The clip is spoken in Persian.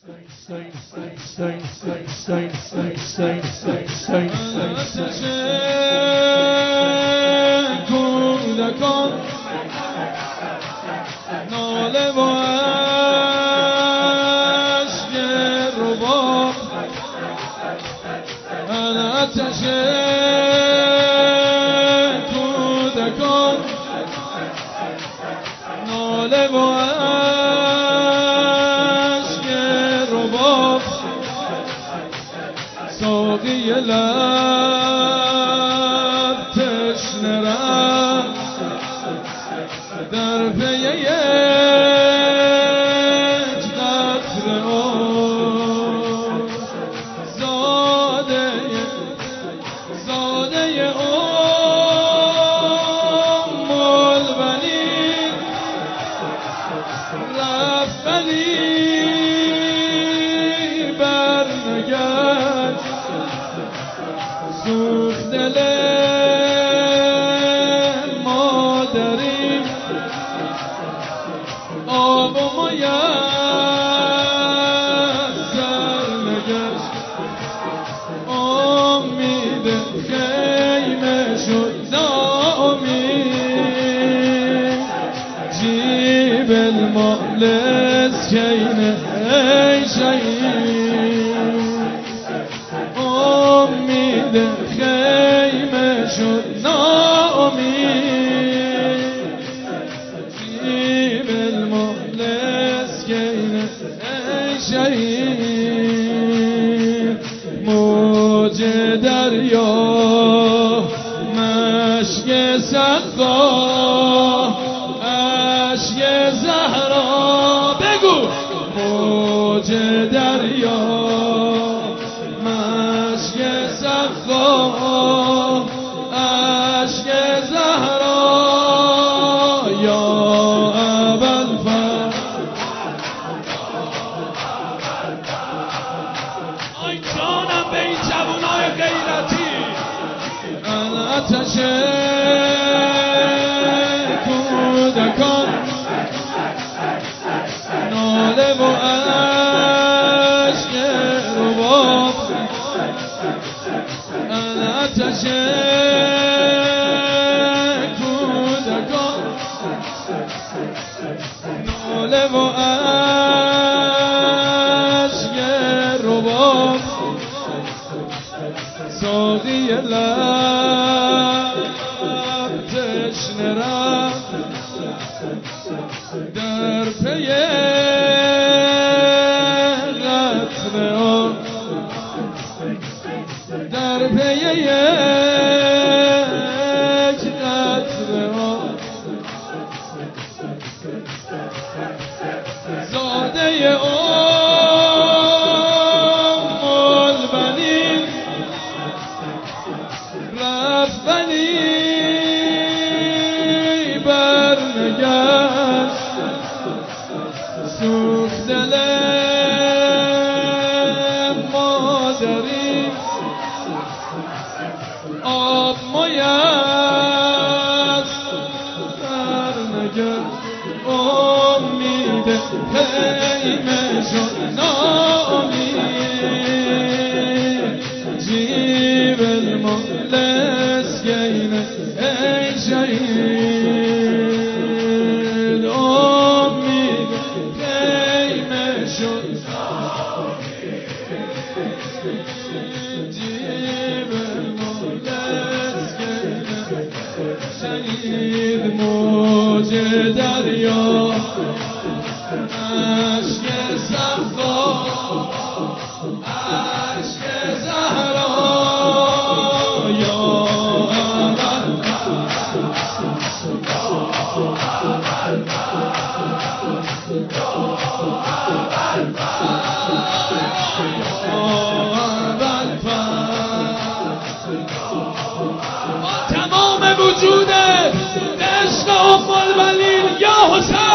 کودکان ناله و عشق رباب آتش کودکان ناله و عشق رباب ساقی لب تشنه رفت در پی یک قطره آب زاده ام البنین رفت ولی برنگشت سوخت دل مادری آب و میسر نگشت امید خیمه شد ناامید جیب المال اسکینه ای شهید امید خیمه شد ناامید جیب المال اسکینه ای شهید موج دریا مشک سقا اشک زهرا بگو موج دریا مشک سقا اشک زهرا یا ابوالفضل آی جانم به این جوانای غیرتی آتش کودکان ناله و عشق رباب آتش کودکان ناله و عشق رباب ساقی لب تشنه رفت در پی قطره آب در پی یک قطره آب زاده ام البنین رفت ولی برنگشت سوخت دل مادری آب میسر نگشت امید خیمه شد ناامید جیب المال اسکینه ای شهید امید خیمه شد جیب المال اسکینه شهید موج دریا اشک صفا اشک زهرا یا تمام وجودت عشق ام البنین یا حسین